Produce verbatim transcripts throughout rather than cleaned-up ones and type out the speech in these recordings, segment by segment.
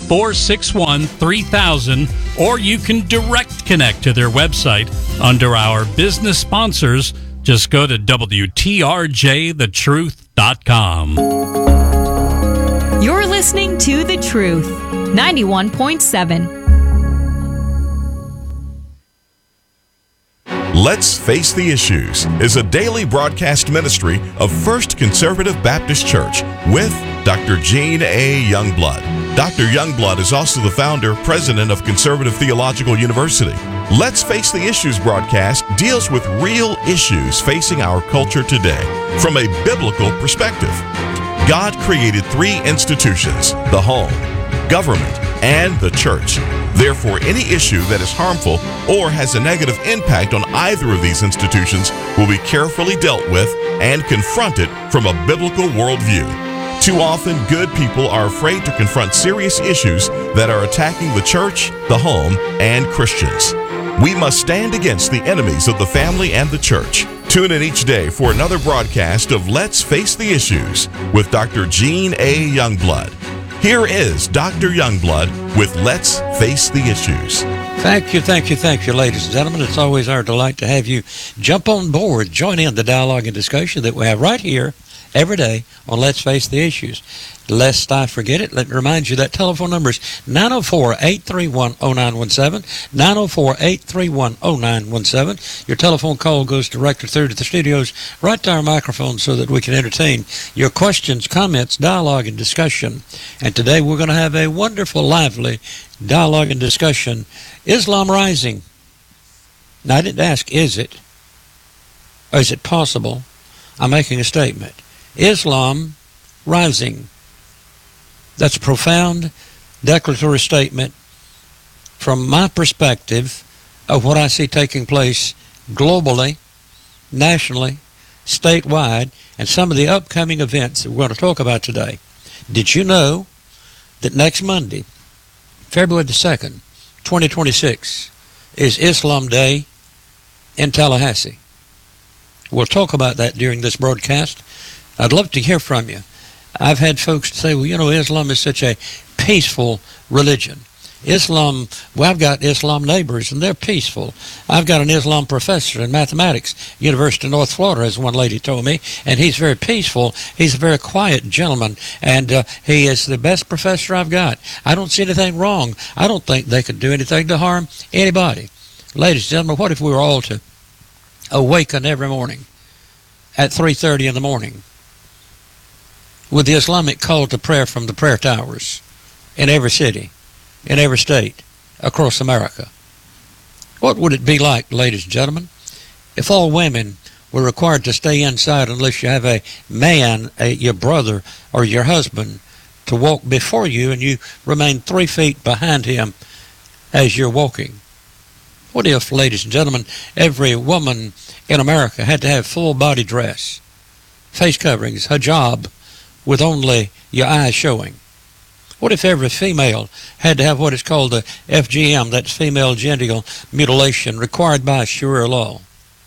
four six one, three thousand, or you can direct connect to their website under our business sponsors. Just go to W T R J the truth dot com. You're listening to The Truth, ninety-one point seven. Let's Face the Issues is a daily broadcast ministry of First Conservative Baptist Church with Doctor Gene A. Youngblood. Doctor Youngblood is also the founder, president of Conservative Theological University. Let's Face the Issues broadcast deals with real issues facing our culture today from a biblical perspective. God created three institutions: the home, government, and the church. Therefore, any issue that is harmful or has a negative impact on either of these institutions will be carefully dealt with and confronted from a biblical worldview. Too often, good people are afraid to confront serious issues that are attacking the church, the home, and Christians. We must stand against the enemies of the family and the church. Tune in each day for another broadcast of Let's Face the Issues with Doctor Gene A. Youngblood. Here is Doctor Youngblood with Let's Face the Issues. Thank you, thank you, thank you, ladies and gentlemen. It's always our delight to have you jump on board, join in the dialogue and discussion that we have right here every day on Let's Face the Issues. Lest I forget it, let me remind you that telephone number is nine oh four, eight three one, oh nine one seven, nine oh four, eight three one, oh nine one seven. Your telephone call goes directly through to the studios, right to our microphone, so that we can entertain your questions, comments, dialogue, and discussion. And today we're going to have a wonderful, lively dialogue and discussion. Islam rising. Now, I didn't ask, is it? Or is it possible? I'm making a statement. Islam rising. That's a profound declaratory statement from my perspective of what I see taking place globally, nationally, statewide, and some of the upcoming events that we're going to talk about today. Did you know that next Monday, February the second, twenty twenty-six, is Islam Day in Tallahassee? We'll talk about that during this broadcast. I'd love to hear from you. I've had folks say, well, you know, Islam is such a peaceful religion. Islam, well, I've got Islam neighbors, and they're peaceful. I've got an Islam professor in mathematics, University of North Florida, as one lady told me, and he's very peaceful. He's a very quiet gentleman, and uh, he is the best professor I've got. I don't see anything wrong. I don't think they could do anything to harm anybody. Ladies and gentlemen, what if we were all to awaken every morning at three thirty in the morning with the Islamic call to prayer from the prayer towers in every city, in every state, across America? What would it be like, ladies and gentlemen, if all women were required to stay inside unless you have a man, a, your brother, or your husband to walk before you, and you remain three feet behind him as you're walking? What if, ladies and gentlemen, every woman in America had to have full body dress, face coverings, hijab, with only your eyes showing? What if every female had to have what is called the F G M, that's female genital mutilation, required by Sharia law?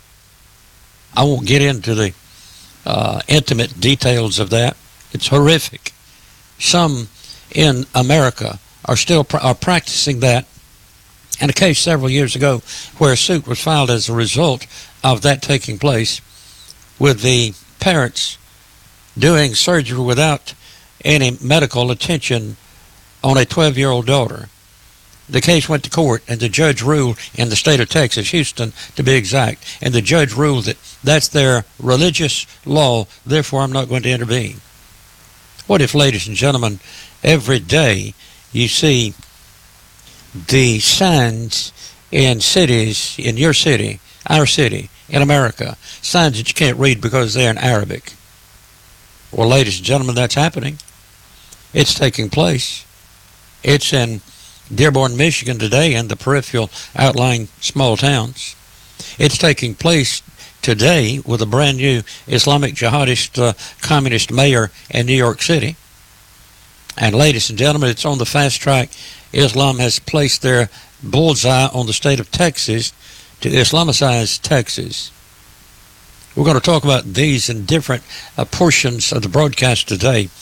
I won't get into the uh, intimate details of that. It's horrific. Some in America are still pr- are practicing that. And a case several years ago where a suit was filed as a result of that taking place, with the parents doing surgery without any medical attention on a twelve-year-old daughter. The case went to court, and the judge ruled in the state of Texas, Houston to be exact, and the judge ruled that that's their religious law, therefore I'm not going to intervene. What if, ladies and gentlemen, every day you see the signs in cities, in your city, our city, in America, signs that you can't read because they're in Arabic? Well, ladies and gentlemen, that's happening. It's taking place. It's in Dearborn, Michigan today, and the peripheral outlying small towns. It's taking place today with a brand new Islamic jihadist uh, communist mayor in New York City. And ladies and gentlemen, it's on the fast track. Islam has placed their bullseye on the state of Texas to Islamicize Texas. We're going to talk about these in different uh, portions of the broadcast today.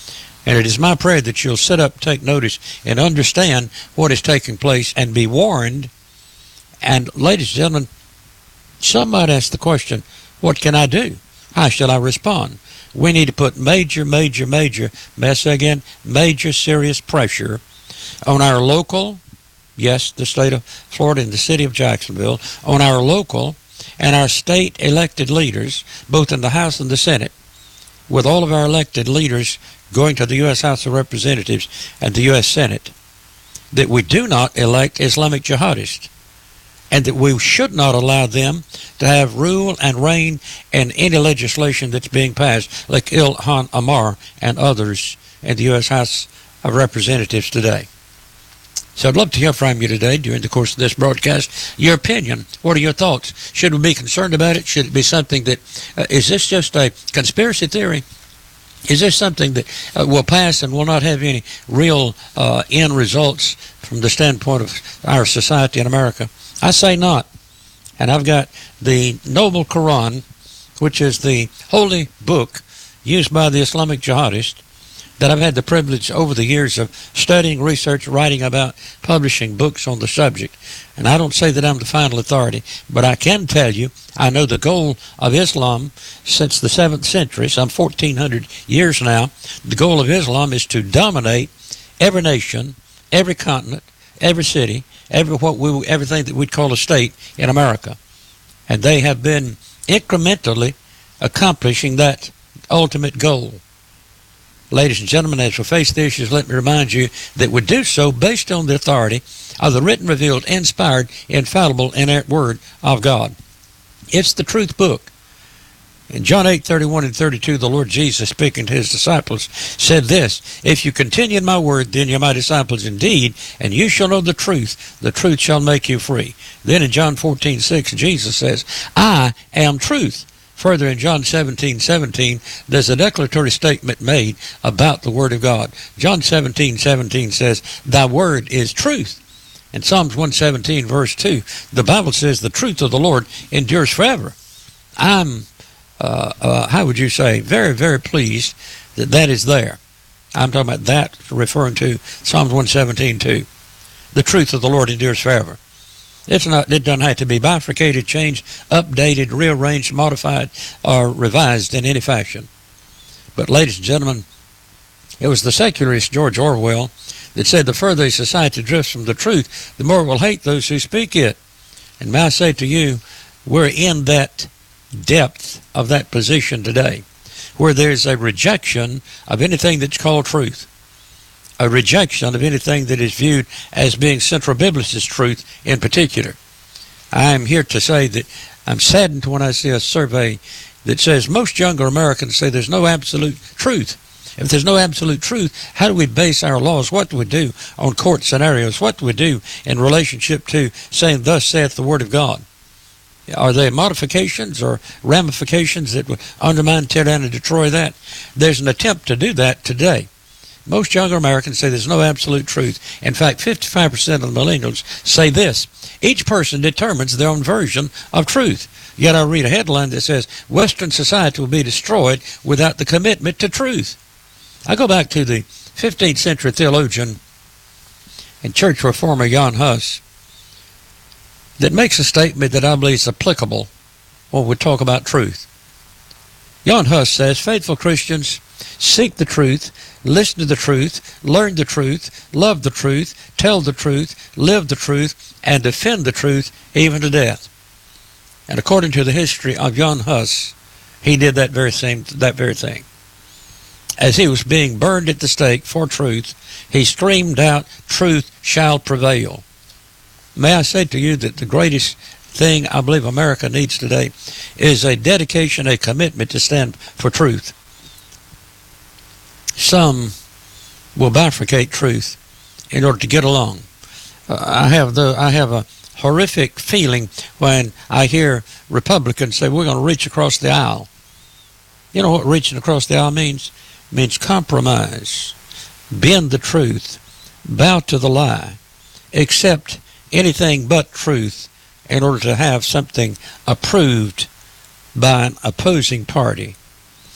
And it is my prayer that you'll sit up, take notice, and understand what is taking place and be warned. And ladies and gentlemen, some might ask the question, what can I do? How shall I respond? We need to put major, major, major, may I say again, major serious pressure on our local, yes, the state of Florida and the city of Jacksonville, on our local and our state elected leaders, both in the House and the Senate, with all of our elected leaders going to the U S House of Representatives and the U S Senate, that we do not elect Islamic jihadists, and that we should not allow them to have rule and reign in any legislation that's being passed, like Ilhan Omar and others in the U S House of Representatives today. So I'd love to hear from you today during the course of this broadcast. Your opinion, what are your thoughts? Should we be concerned about it? Should it be something that, uh, is this just a conspiracy theory? Is this something that uh, will pass and will not have any real uh, end results from the standpoint of our society in America? I say not. And I've got the Noble Quran, which is the holy book used by the Islamic jihadists, that I've had the privilege over the years of studying, research, writing about, publishing books on the subject. And I don't say that I'm the final authority, but I can tell you I know the goal of Islam since the seventh century, some fourteen hundred years now. The goal of Islam is to dominate every nation, every continent, every city, every what we everything that we'd call a state in America. And they have been incrementally accomplishing that ultimate goal. Ladies and gentlemen, as we face the issues, let me remind you that we do so based on the authority of the written, revealed, inspired, infallible, inerrant Word of God. It's the truth book. In John eight, thirty-one and thirty-two, the Lord Jesus, speaking to his disciples, said this, "If you continue in my word, then you're my disciples indeed, and you shall know the truth. The truth shall make you free." Then in John fourteen, six, Jesus says, "I am truth." Further, in John seventeen, seventeen, there's a declaratory statement made about the Word of God. John seventeen, seventeen says, "Thy word is truth." In Psalms one seventeen, verse two, the Bible says, "The truth of the Lord endures forever." I'm, uh, uh, how would you say, very, very pleased that that is there. I'm talking about that, referring to Psalms one seventeen, two. The truth of the Lord endures forever. It's not, it doesn't have to be bifurcated, changed, updated, rearranged, modified, or revised in any fashion. But ladies and gentlemen, it was the secularist George Orwell that said the further a society drifts from the truth, the more it will hate those who speak it. And may I say to you, we're in that depth of that position today, where there's a rejection of anything that's called truth. A rejection of anything that is viewed as being central biblicist truth in particular. I am here to say that I'm saddened when I see a survey that says most younger Americans say there's no absolute truth. If there's no absolute truth, how do we base our laws? What do we do on court scenarios? What do we do in relationship to saying, "Thus saith the Word of God"? Are there modifications or ramifications that would undermine, tear down, and destroy that? There's an attempt to do that today. Most younger Americans say there's no absolute truth. In fact, fifty-five percent of the millennials say this: each person determines their own version of truth. Yet I read a headline that says, "Western society will be destroyed without the commitment to truth." I go back to the fifteenth century theologian and church reformer Jan Hus that makes a statement that I believe is applicable when we talk about truth. Jan Hus says, "Faithful Christians seek the truth, listen to the truth, learn the truth, love the truth, tell the truth, live the truth, and defend the truth even to death." And according to the history of Jan Hus, he did that very same that very thing. As he was being burned at the stake for truth, he screamed out, "Truth shall prevail." May I say to you that the greatest thing I believe America needs today is a dedication, a commitment to stand for truth. Some will bifurcate truth in order to get along. Uh, I have the I have a horrific feeling when I hear Republicans say we're going to reach across the aisle. You know what reaching across the aisle means? It means compromise, bend the truth, bow to the lie, accept anything but truth in order to have something approved by an opposing party.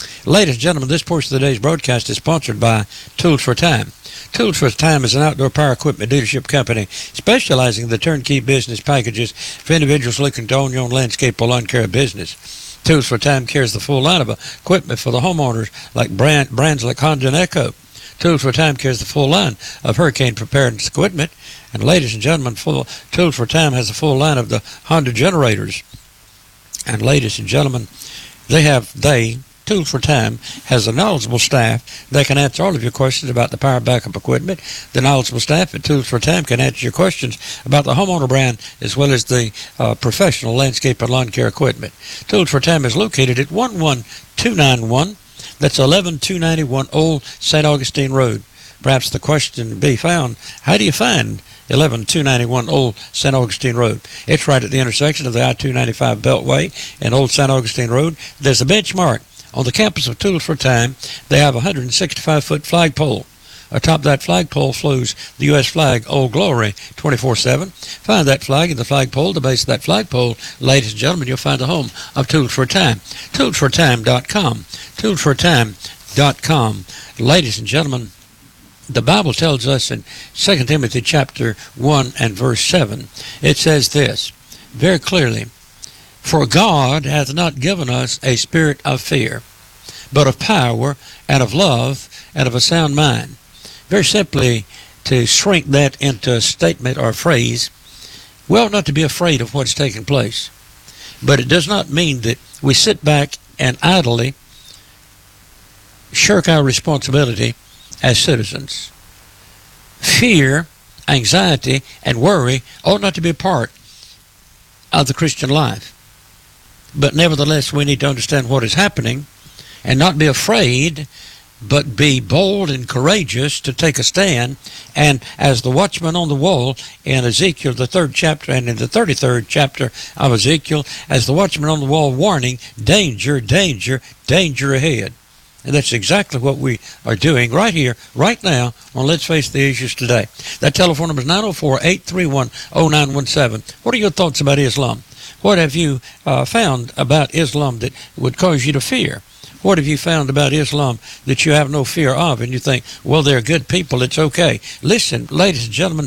Ladies and gentlemen, this portion of today's broadcast is sponsored by Tools for Time. Tools for Time is an outdoor power equipment dealership company specializing in the turnkey business packages for individuals looking to own your own landscape or lawn care business. Tools for Time carries the full line of equipment for the homeowners, like brand, brands like Honda and Echo. Tools for Time carries the full line of hurricane preparedness equipment. And ladies and gentlemen, full, Tools for Time has a full line of the Honda generators. And ladies and gentlemen, they have, they, Tools for Time, has a knowledgeable staff that can answer all of your questions about the power backup equipment. The knowledgeable staff at Tools for Time can answer your questions about the homeowner brand as well as the uh, professional landscape and lawn care equipment. Tools for Time is located at one one two nine one. That's eleven two ninety-one Old Saint Augustine Road. Perhaps the question to be found, how do you find eleven two ninety-one Old Saint Augustine Road? It's right at the intersection of the I two ninety-five Beltway and Old Saint Augustine Road. There's a benchmark. On the campus of Tools for Time, they have a one hundred sixty-five foot flagpole. Atop that flagpole flows the U S flag, Old Glory, twenty-four seven. Find that flag in the flagpole, the base of that flagpole. Ladies and gentlemen, you'll find the home of Tools for Time. tools for time dot com. tools for time dot com. Ladies and gentlemen, the Bible tells us in Second Timothy chapter one and verse seven, it says this very clearly, "For God hath not given us a spirit of fear, but of power and of love and of a sound mind." Very simply, to shrink that into a statement or a phrase, we ought not to be afraid of what's taking place. But it does not mean that we sit back and idly shirk our responsibility as citizens. Fear, anxiety, and worry ought not to be a part of the Christian life. But nevertheless, we need to understand what is happening and not be afraid, but be bold and courageous to take a stand. And as the watchman on the wall in Ezekiel, the third chapter, and in the thirty-third chapter of Ezekiel, as the watchman on the wall warning, danger, danger, danger ahead. And that's exactly what we are doing right here, right now, on Let's Face the Issues Today. That telephone number is nine oh four, eight three one, oh nine one seven. What are your thoughts about Islam? What have you uh, found about Islam that would cause you to fear? What have you found about Islam that you have no fear of and you think, well, they're good people, it's okay? Listen, ladies and gentlemen,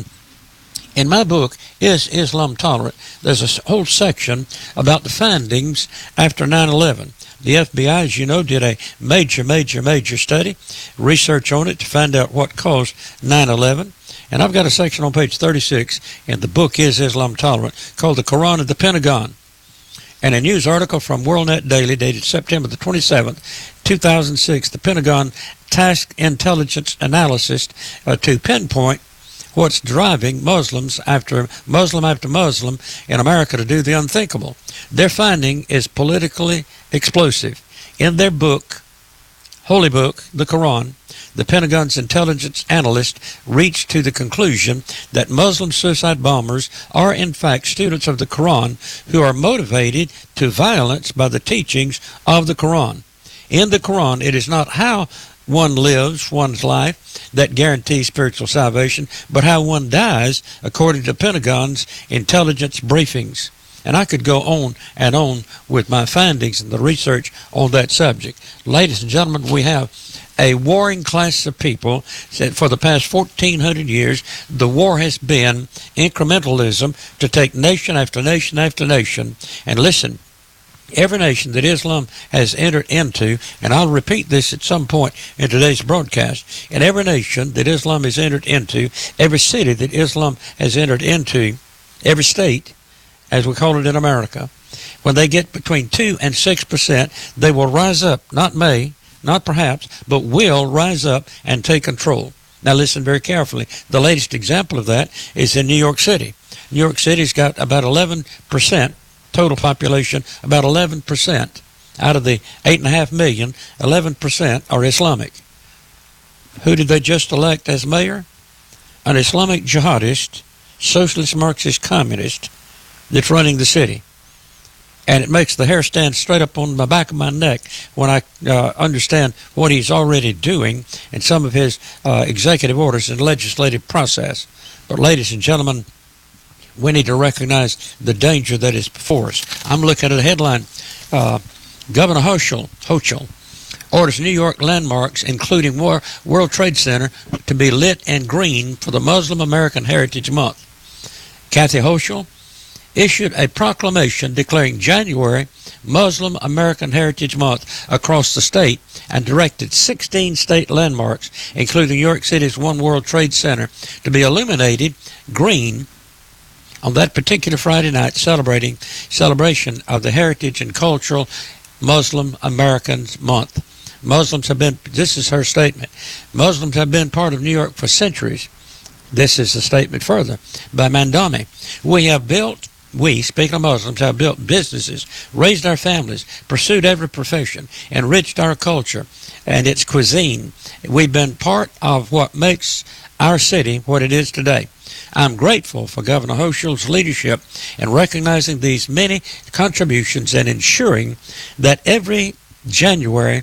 in my book, Is Islam Tolerant?, there's a whole section about the findings after nine eleven. The F B I, as you know, did a major, major, major study, research on it to find out what caused nine eleven. And I've got a section on page thirty-six in the book Is Islam Tolerant called The Quran and the Pentagon. And a news article from WorldNet Daily dated September the twenty-seventh, two thousand six, the Pentagon tasked intelligence analysis uh, to pinpoint what's driving Muslims after Muslim after Muslim in America to do the unthinkable. Their finding is politically explosive. In their book, Holy Book, the Quran, the Pentagon's intelligence analyst reached to the conclusion that Muslim suicide bombers are in fact students of the Quran who are motivated to violence by the teachings of the Quran. In the Quran, it is not how one lives one's life that guarantees spiritual salvation, but how one dies, according to Pentagon's intelligence briefings. And I could go on and on with my findings and the research on that subject. Ladies and gentlemen, we have a warring class of people. For the past fourteen hundred years, the war has been incrementalism to take nation after nation after nation. And listen, every nation that Islam has entered into, and I'll repeat this at some point in today's broadcast, in every nation that Islam has entered into, every city that Islam has entered into, every state, as we call it in America, when they get between two and six percent, they will rise up, not may, not perhaps, but will rise up and take control. Now listen very carefully. The latest example of that is in New York City. New York City's got about eleven percent total population, about eleven percent out of the eight point five million, eleven percent are Islamic. Who did they just elect as mayor? An Islamic jihadist, socialist, Marxist, communist that's running the city. And it makes the hair stand straight up on the back of my neck when I uh, understand what he's already doing and some of his uh, executive orders and legislative process. But ladies and gentlemen, we need to recognize the danger that is before us. I'm looking at a headline. Uh, Governor Hochul, Hochul orders New York landmarks, including War- World Trade Center, to be lit in green for the Muslim American Heritage Month. Kathy Hochul issued a proclamation declaring January Muslim American Heritage Month across the state and directed sixteen state landmarks, including New York City's One World Trade Center, to be illuminated green on that particular Friday night, celebrating celebration of the Heritage and Cultural Muslim Americans Month. Muslims have been, this is her statement, Muslims have been part of New York for centuries. This is the statement further by Mandami. We have built, we, speaking of Muslims, have built businesses, raised our families, pursued every profession, enriched our culture and its cuisine. We've been part of what makes our city what it is today. I'm grateful for Governor Hochul's leadership in recognizing these many contributions and ensuring that every January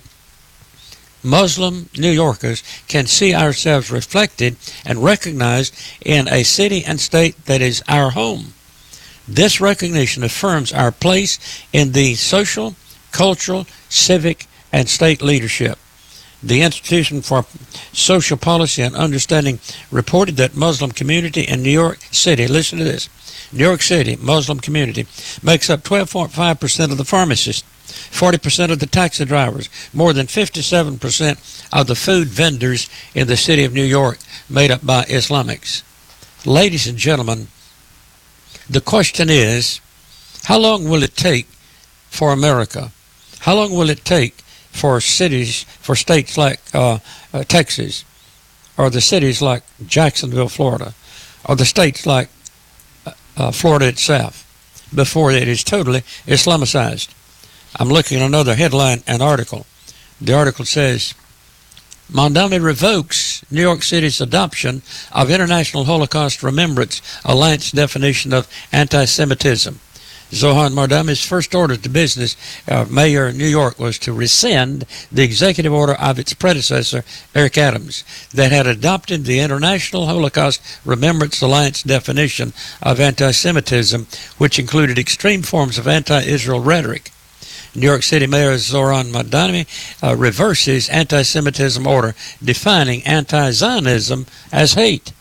Muslim New Yorkers can see ourselves reflected and recognized in a city and state that is our home. This recognition affirms our place in the social, cultural, civic, and state leadership. The Institution for Social Policy and Understanding reported that Muslim community in New York City, listen to this, New York City Muslim community makes up twelve point five percent of the pharmacists, forty percent of the taxi drivers, more than fifty-seven percent of the food vendors in the city of New York made up by Islamics. Ladies and gentlemen, the question is, how long will it take for America? How long will it take for cities, for states like uh, uh, Texas, or the cities like Jacksonville, Florida, or the states like uh, uh, Florida itself, before it is totally Islamicized? I'm looking at another headline and article. The article says, Mondami revokes New York City's adoption of International Holocaust Remembrance Alliance definition of anti-Semitism. Zohan Mondami's first order to business, uh, Mayor of New York, was to rescind the executive order of its predecessor, Eric Adams, that had adopted the International Holocaust Remembrance Alliance definition of anti-Semitism, which included extreme forms of anti-Israel rhetoric. New York City Mayor Zoran Mondami uh, reverses anti-Semitism order, defining anti-Zionism as hate.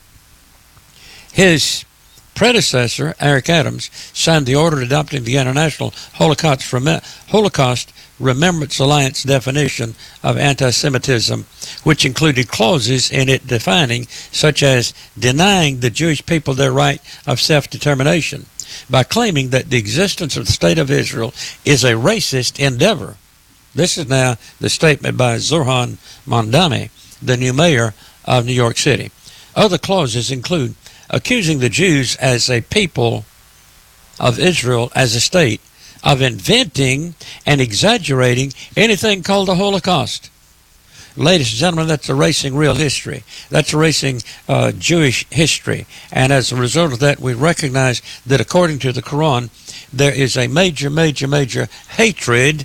His predecessor, Eric Adams, signed the order adopting the International Holocaust, Rem- Holocaust Remembrance Alliance definition of anti-Semitism, which included clauses in it defining, such as denying the Jewish people their right of self-determination, by claiming that the existence of the State of Israel is a racist endeavor. This is now the statement by Zoran Mondami, the new mayor of New York City. Other clauses include accusing the Jews as a people of Israel as a state of inventing and exaggerating anything called the Holocaust. Ladies and gentlemen, that's erasing real history. That's erasing uh, Jewish history. And as a result of that, we recognize that according to the Quran, there is a major, major, major hatred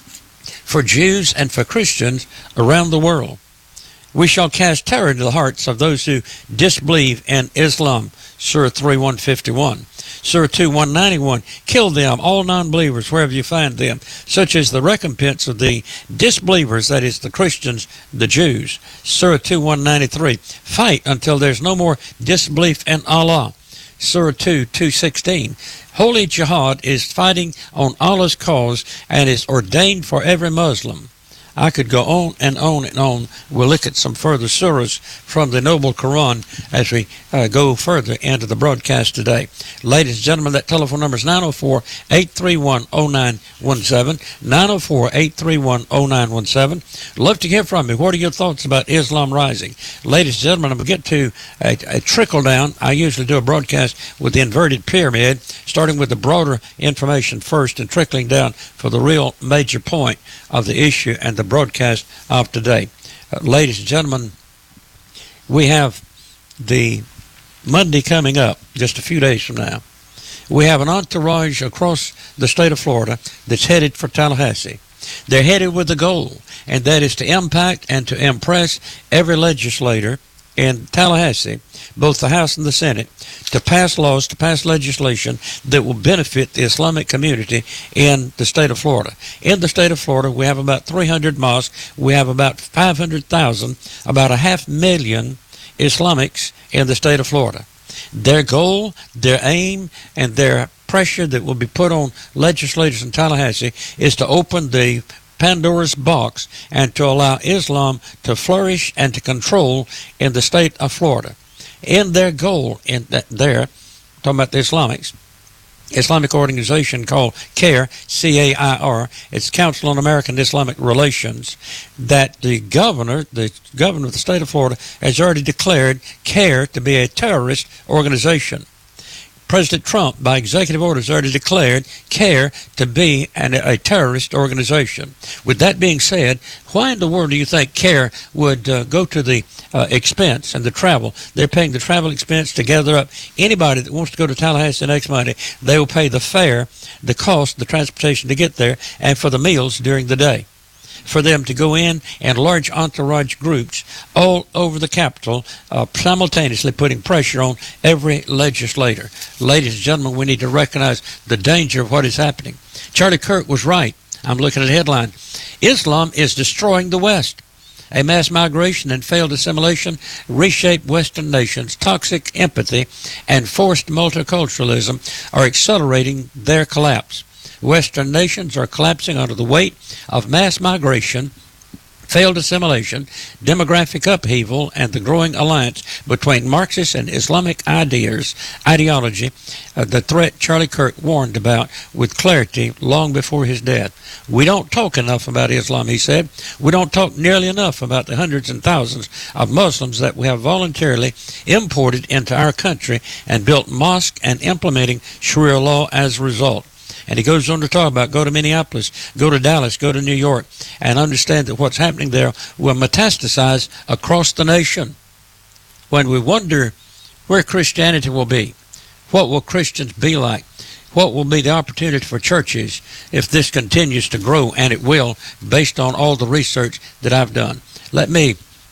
for Jews and for Christians around the world. We shall cast terror into the hearts of those who disbelieve in Islam. Surah three one fifty-one. Surah two one ninety-one. Kill them, all non-believers, wherever you find them, such as the recompense of the disbelievers, that is, the Christians, the Jews. Surah two one ninety-three. Fight until there's no more disbelief in Allah. Surah two two sixteen. Holy jihad is fighting on Allah's cause and is ordained for every Muslim. I could go on and on and on. We'll look at some further surahs from the Noble Quran as we uh, go further into the broadcast today. Ladies and gentlemen, that telephone number is nine oh four, eight three one, oh nine one seven, nine oh four, eight three one, oh nine one seven. Love to hear from you. What are your thoughts about Islam rising? Ladies and gentlemen, I'm going to get to a, a trickle down. I usually do a broadcast with the inverted pyramid, starting with the broader information first and trickling down for the real major point of the issue and the broadcast of today. Uh, ladies and gentlemen, we have the Monday coming up, just a few days from now. We have an entourage across the state of Florida that's headed for Tallahassee. They're headed with a goal, and that is to impact and to impress every legislator in Tallahassee, both the House and the Senate, to pass laws, to pass legislation that will benefit the Islamic community in the state of Florida. In the state of Florida, we have about three hundred mosques. We have about five hundred thousand, about a half million Islamics in the state of Florida. Their goal, their aim, and their pressure that will be put on legislators in Tallahassee is to open the Pandora's box and to allow Islam to flourish and to control in the state of Florida. In their goal, in that there, talking about the Islamics, Islamic organization called CAIR, C A I R, it's Council on American Islamic Relations, that the governor, the governor of the state of Florida, has already declared CAIR to be a terrorist organization. President Trump, by executive orders, already declared CAIR to be an, a terrorist organization. With that being said, why in the world do you think CAIR would uh, go to the uh, expense and the travel? They're paying the travel expense to gather up anybody that wants to go to Tallahassee next Monday. They will pay the fare, the cost, the transportation to get there, and for the meals during the day, for them to go in and large entourage groups all over the Capitol, uh, simultaneously putting pressure on every legislator. Ladies and gentlemen, we need to recognize the danger of what is happening. Charlie Kirk was right. I'm looking at a headline. Islam is destroying the West. A mass migration and failed assimilation reshape Western nations. Toxic empathy and forced multiculturalism are accelerating their collapse. Western nations are collapsing under the weight of mass migration, failed assimilation, demographic upheaval, and the growing alliance between Marxist and Islamic ideas, ideology, uh, the threat Charlie Kirk warned about with clarity long before his death. We don't talk enough about Islam, he said. We don't talk nearly enough about the hundreds and thousands of Muslims that we have voluntarily imported into our country and built mosques and implementing Sharia law as a result. And he goes on to talk about go to Minneapolis, go to Dallas, go to New York, and understand that what's happening there will metastasize across the nation. When we wonder where Christianity will be, what will Christians be like, what will be the opportunity for churches if this continues to grow, and it will, based on all the research that I've done. Let me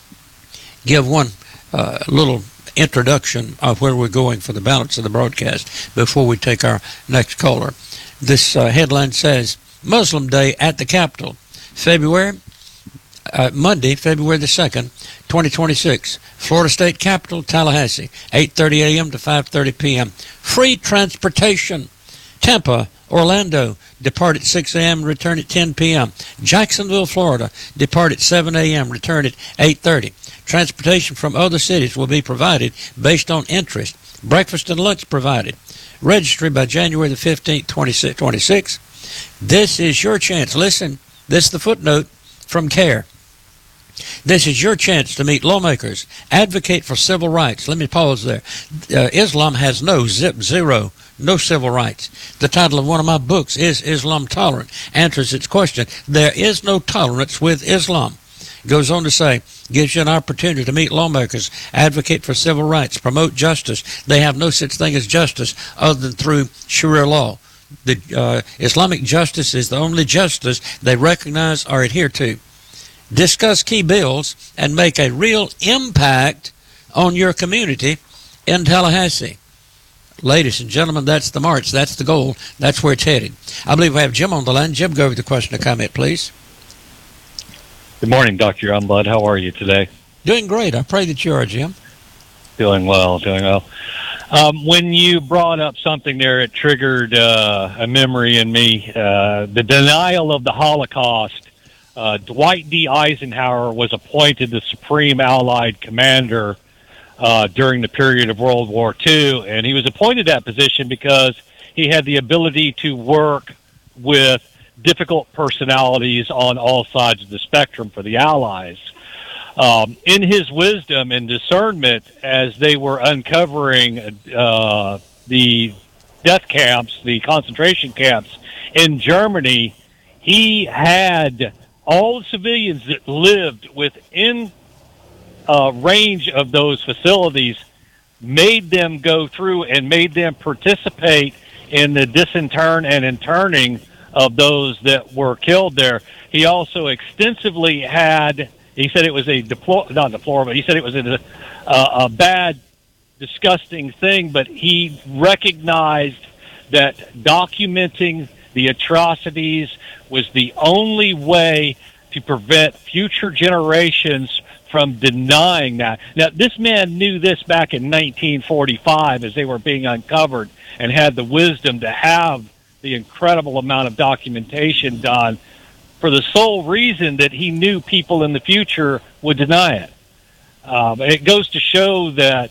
give one uh, little introduction of where we're going for the balance of the broadcast before we take our next caller. This uh, headline says, Muslim Day at the Capitol, February, uh, Monday, February the second, twenty twenty-six, Florida State Capitol, Tallahassee, eight thirty a.m. to five thirty p.m. Free transportation. Tampa, Orlando, depart at six a.m., return at ten p.m. Jacksonville, Florida, depart at seven a.m., return at eight thirty. Transportation from other cities will be provided based on interest. Breakfast and lunch provided. Registry by January the fifteenth, twenty twenty-six. This is your chance. Listen, this is the footnote from CAIR. This is your chance to meet lawmakers, advocate for civil rights. Let me pause there. Uh, Islam has no zip, zero, no civil rights. The title of one of my books is Islam Tolerant? Answers its question. There is no tolerance with Islam. Goes on to say, gives you an opportunity to meet lawmakers, advocate for civil rights, promote justice. They have no such thing as justice other than through Sharia law. The uh, Islamic justice is the only justice they recognize or adhere to. Discuss key bills and make a real impact on your community in Tallahassee. Ladies and gentlemen, that's the march. That's the goal. That's where it's headed. I believe we have Jim on the line. Jim, go over the question or comment, please. Good morning, Doctor Youngblood. How are you today? Doing great. I pray that you are, Jim. Doing well, doing well. Um, when you brought up something there, it triggered uh, a memory in me. Uh, the denial of the Holocaust. Uh, Dwight D. Eisenhower was appointed the Supreme Allied Commander uh, during the period of World War Two, and he was appointed that position because he had the ability to work with difficult personalities on all sides of the spectrum for the Allies. Um, in his wisdom and discernment, as they were uncovering uh, the death camps, the concentration camps in Germany, he had all the civilians that lived within uh, range of those facilities, made them go through and made them participate in the disinterring and interning of those that were killed there. He also extensively had He said it was a deplor- not deplorable. He said it was a, a, a bad, disgusting thing, but he recognized that documenting the atrocities was the only way to prevent future generations from denying that. Now, this man knew this back in nineteen forty-five as they were being uncovered, and had the wisdom to have the incredible amount of documentation done for the sole reason that he knew people in the future would deny it. Um, it goes to show that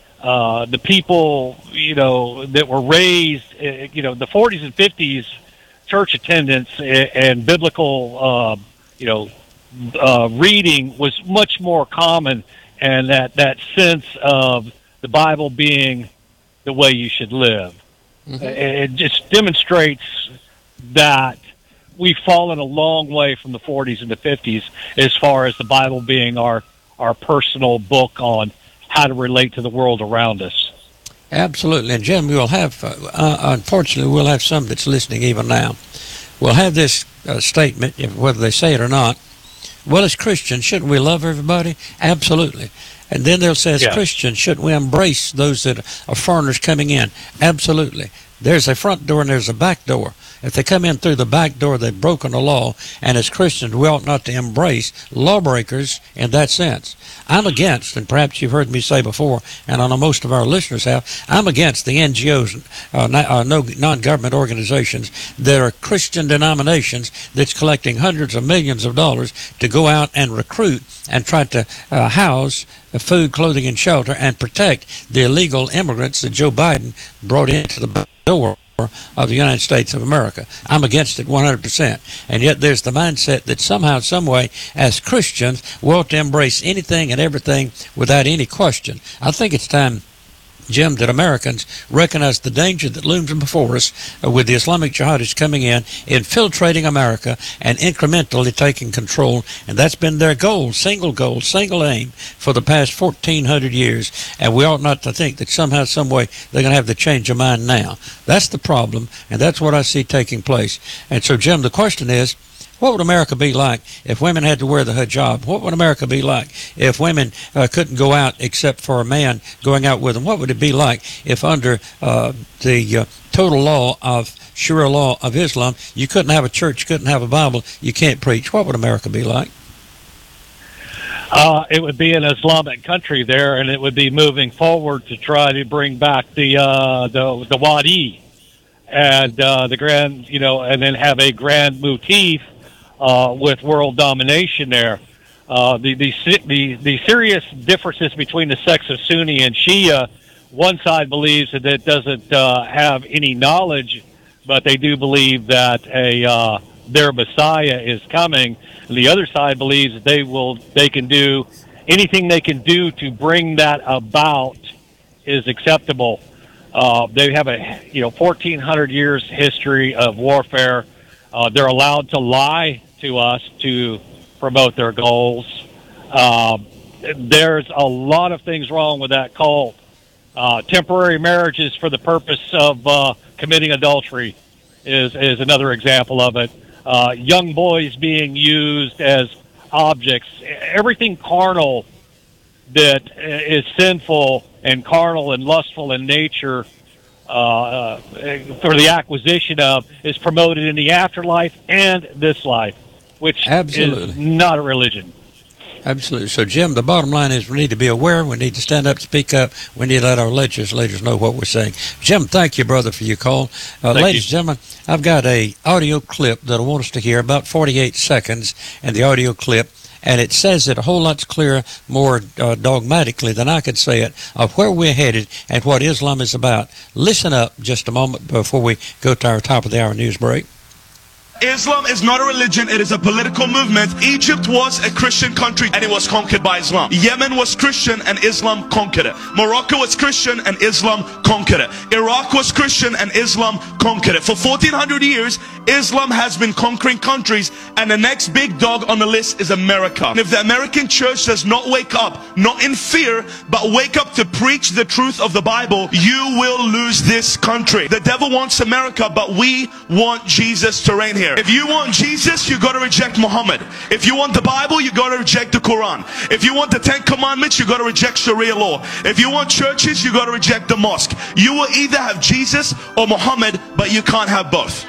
uh, the people, you know, that were raised, uh, you know, the forties and fifties, church attendance and, and biblical, uh, you know, uh, reading was much more common, and that, that sense of the Bible being the way you should live. Mm-hmm. It just demonstrates that we've fallen a long way from the forties and the fifties as far as the Bible being our, our personal book on how to relate to the world around us. Absolutely. And Jim, we'll have, uh, uh, unfortunately, we'll have some that's listening even now. We'll have this uh, statement, whether they say it or not. Well, as Christians, shouldn't we love everybody? Absolutely. And then they'll say, as yeah. Christians, shouldn't we embrace those that are foreigners coming in? Absolutely. There's a front door and there's a back door. If they come in through the back door, they've broken the law, and as Christians, we ought not to embrace lawbreakers in that sense. I'm against, and perhaps you've heard me say before, and I know most of our listeners have, I'm against the N G Os, uh, non-government organizations that are Christian denominations that's collecting hundreds of millions of dollars to go out and recruit and try to uh, house food, clothing, and shelter and protect the illegal immigrants that Joe Biden brought into the door of the United States of America. I'm against it one hundred percent. And yet there's the mindset that somehow, some way, as Christians, we ought to embrace anything and everything without any question. I think it's time, Jim, that Americans recognize the danger that looms before us uh, with the Islamic jihadists coming in, infiltrating America, and incrementally taking control. And that's been their goal, single goal, single aim for the past fourteen hundred years. And we ought not to think that somehow, some way, they're going to have the change of mind now. That's the problem, and that's what I see taking place. And so, Jim, the question is, what would America be like if women had to wear the hijab? What would America be like if women uh, couldn't go out except for a man going out with them? What would it be like if under uh, the uh, total law of Sharia law of Islam, you couldn't have a church, you couldn't have a Bible, you can't preach? What would America be like? Uh, it would be an Islamic country there, and it would be moving forward to try to bring back the uh, the, the Wadi and uh, the grand, you know, and then have a grand motif Uh, with world domination there. Uh, the, the the the serious differences between the sects of Sunni and Shia, one side believes that it doesn't uh, have any knowledge, but they do believe that a uh, their Messiah is coming. And the other side believes that they will they can do anything they can do to bring that about is acceptable. Uh, they have a you know fourteen hundred years history of warfare. Uh, they're allowed to lie to us to promote their goals. Uh, there's a lot of things wrong with that cult. Uh, temporary marriages for the purpose of uh, committing adultery is, is another example of it. Uh, young boys being used as objects. Everything carnal that is sinful and carnal and lustful in nature Uh, for the acquisition of is promoted in the afterlife and this life, which Absolutely. is not a religion. Absolutely. So, Jim, the bottom line is we need to be aware. We need to stand up, speak up. We need to let our legislators know what we're saying. Jim, thank you, brother, for your call. Uh, ladies and gentlemen, I've got a audio clip that I want us to hear, about forty-eight seconds, and the audio clip. And it says it a whole lot clearer, more uh, dogmatically than I could say it, of where we're headed and what Islam is about. Listen up just a moment before we go to our top of the hour news break. Islam is not a religion, it is a political movement. Egypt was a Christian country and it was conquered by Islam. Yemen was Christian and Islam conquered it. Morocco was Christian and Islam conquered it. Iraq was Christian and Islam conquered it. For fourteen hundred years, Islam has been conquering countries, and the next big dog on the list is America. And if the American church does not wake up, not in fear, but wake up to preach the truth of the Bible, you will lose this country. The devil wants America, but we want Jesus to reign here. here. If you want Jesus, you got to reject Muhammad. If you want the Bible, you got to reject the Quran. If you want the Ten Commandments, you got to reject Sharia law. If you want churches, you got to reject the mosque. You will either have Jesus or Muhammad, but you can't have both.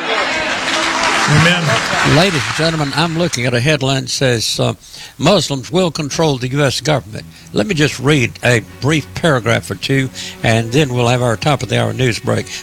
Amen. Ladies and gentlemen, I'm looking at a headline that says uh, Muslims will control the U S government. Let me just read a brief paragraph or two, and then we'll have our top of the hour news break.